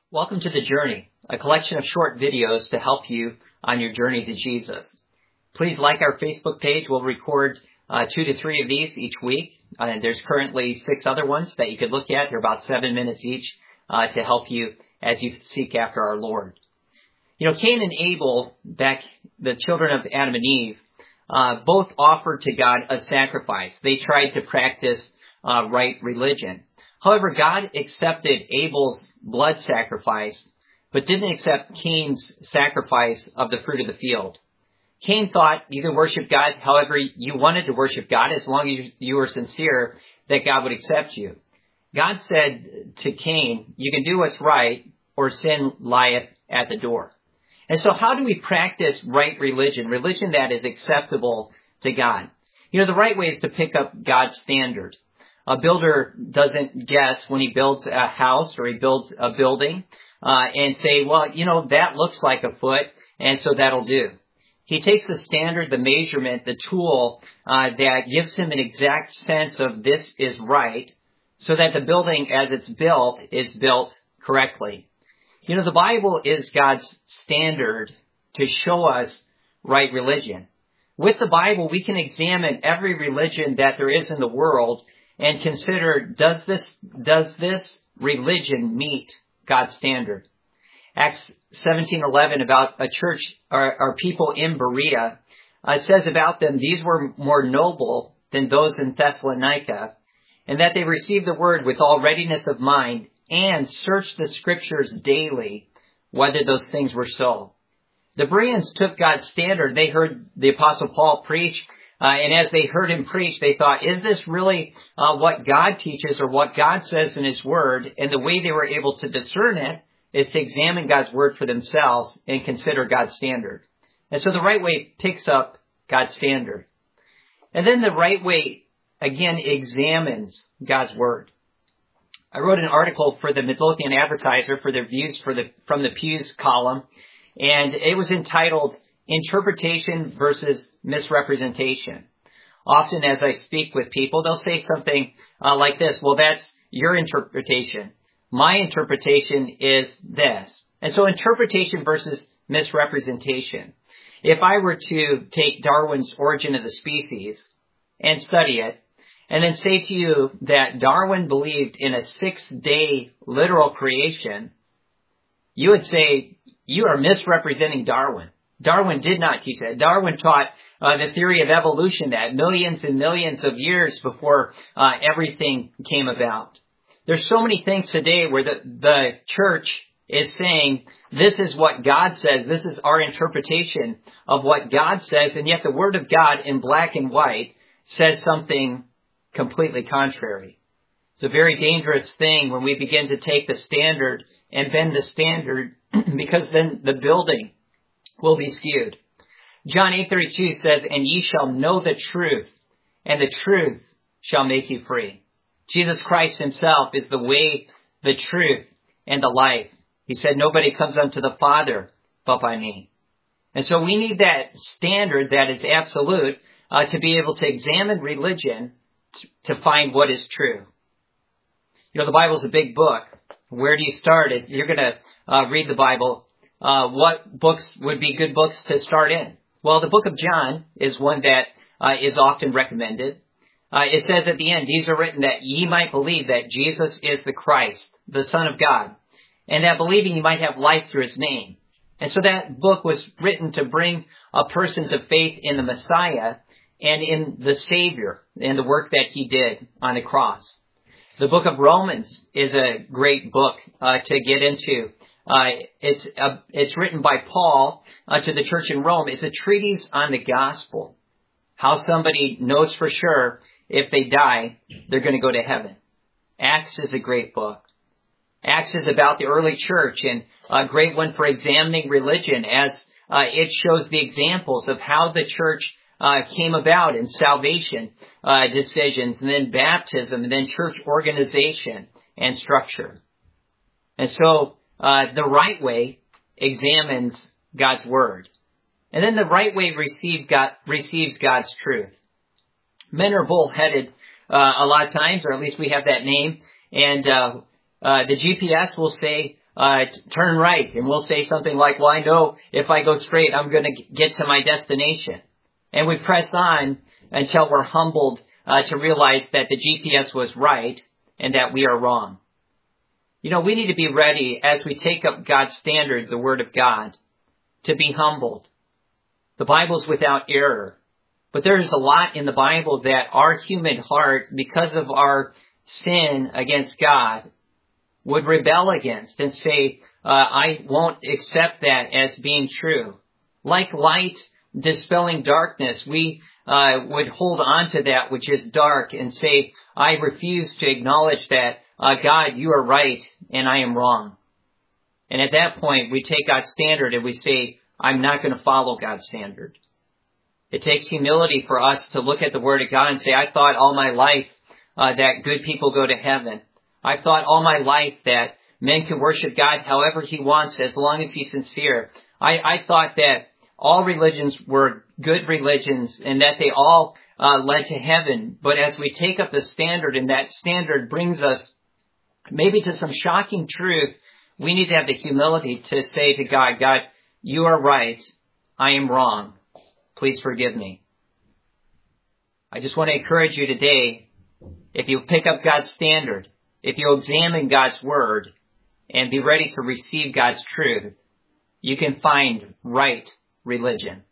Welcome to The Journey, a collection of short videos to help you on your journey to Jesus. Please like our Facebook page. We'll record 2 to 3 of these each week. And there's currently 6 other ones that you could look at. They're about 7 minutes each to help you as you seek after our Lord. You know, Cain and Abel, the children of Adam and Eve, both offered to God a sacrifice. They tried to practice right religion. However, God accepted Abel's blood sacrifice, but didn't accept Cain's sacrifice of the fruit of the field. Cain thought you could worship God however you wanted to worship God, as long as you were sincere, that God would accept you. God said to Cain, you can do what's right, or sin lieth at the door. And so how do we practice right religion that is acceptable to God? You know, the right way is to pick up God's standard. A builder doesn't guess when he builds a house or he builds a building and say, well, you know, that looks like a foot, and so that'll do. He takes the standard, the measurement, the tool that gives him an exact sense of this is right, so that the building, as it's built, is built correctly. You know, the Bible is God's standard to show us right religion. With the Bible, we can examine every religion that there is in the world and consider, does this religion meet God's standard? Acts 17:11 about a church or people in Berea, it says about them, these were more noble than those in Thessalonica, and that they received the word with all readiness of mind and searched the scriptures daily, whether those things were so. The Bereans took God's standard. They heard the Apostle Paul preach, and as they heard him preach, they thought, is this really what God teaches or what God says in his word? And the way they were able to discern it is to examine God's word for themselves and consider God's standard. And so the right way picks up God's standard. And then the right way, again, examines God's word. I wrote an article for the Midlothian Advertiser for their views from the Pews column, and it was entitled Interpretation versus Misrepresentation. Often as I speak with people, they'll say something like this, well, that's your interpretation. My interpretation is this. And so interpretation versus misrepresentation. If I were to take Darwin's Origin of the Species and study it, and then say to you that Darwin believed in a 6-day literal creation, you would say, you are misrepresenting Darwin. Darwin did not teach that. Darwin taught the theory of evolution that millions and millions of years before everything came about. There's so many things today where the church is saying, this is what God says, this is our interpretation of what God says, and yet the Word of God in black and white says something completely contrary. It's a very dangerous thing when we begin to take the standard and bend the standard, because then the building will be skewed. John 8:32 says, and ye shall know the truth, and the truth shall make you free. Jesus Christ himself is the way, the truth, and the life. He said, nobody comes unto the Father but by me. And so we need that standard that is absolute to be able to examine religion to find what is true. You know, the Bible is a big book. Where do you start it? You're going to read the Bible. What books would be good books to start in? Well, the book of John is one that is often recommended. It says at the end, these are written that ye might believe that Jesus is the Christ, the Son of God, and that believing you might have life through his name. And so that book was written to bring a person to faith in the Messiah and in the Savior and the work that he did on the cross. The book of Romans is a great book to get into. It's written by Paul to the church in Rome. It's a treatise on the gospel. How somebody knows for sure if they die, they're going to go to heaven. Acts is a great book. Acts is about the early church and a great one for examining religion as it shows the examples of how the church came about in salvation decisions, and then baptism, and then church organization and structure. And so the right way examines God's word. And then the right way receives God's truth. Men are bullheaded a lot of times, or at least we have that name. And the GPS will say turn right. And we'll say something like, well, I know if I go straight, I'm going to get to my destination. And we press on until we're humbled to realize that the GPS was right and that we are wrong. You know, we need to be ready as we take up God's standard, the Word of God, to be humbled. The Bible's without error. But there's a lot in the Bible that our human heart, because of our sin against God, would rebel against and say, I won't accept that as being true. Like light dispelling darkness, we would hold on to that which is dark and say, I refuse to acknowledge that, God, you are right and I am wrong. And at that point, we take God's standard and we say, I'm not going to follow God's standard. It takes humility for us to look at the Word of God and say, I thought all my life that good people go to heaven. I thought all my life that men can worship God however He wants as long as He's sincere. I thought that all religions were good religions and that they all led to heaven. But as we take up the standard and that standard brings us maybe to some shocking truth, we need to have the humility to say to God, God, you are right. I am wrong. Please forgive me. I just want to encourage you today, if you pick up God's standard, if you examine God's Word and be ready to receive God's truth, you can find right religion.